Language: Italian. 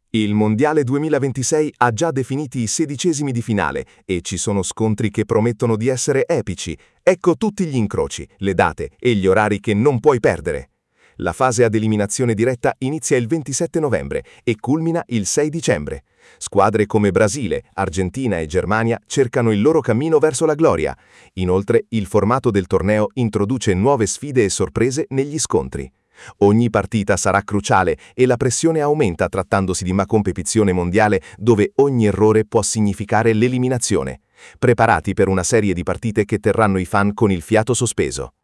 Il Mondiale 2026 ha già definiti i sedicesimi di finale e ci sono scontri che promettono di essere epici. Ecco tutti gli incroci, le date e gli orari che non puoi perdere. La fase ad eliminazione diretta inizia il 27 novembre e culmina il 6 dicembre. Squadre come Brasile, Argentina e Germania cercano il loro cammino verso la gloria. Inoltre, il formato del torneo introduce nuove sfide e sorprese negli scontri. Ogni partita sarà cruciale e la pressione aumenta trattandosi di una competizione mondiale dove ogni errore può significare l'eliminazione. Preparati per una serie di partite che terranno i fan con il fiato sospeso.